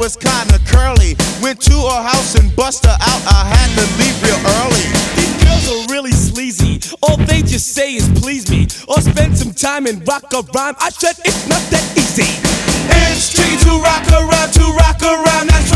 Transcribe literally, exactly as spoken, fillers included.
was kinda curly. Went to her house and bust her out. I had to leave real early. These girls are really sleazy. All they just say is please me, or spend some time and rock a rhyme. I said it's not that easy. It's tricky to rock around, to rock around. That's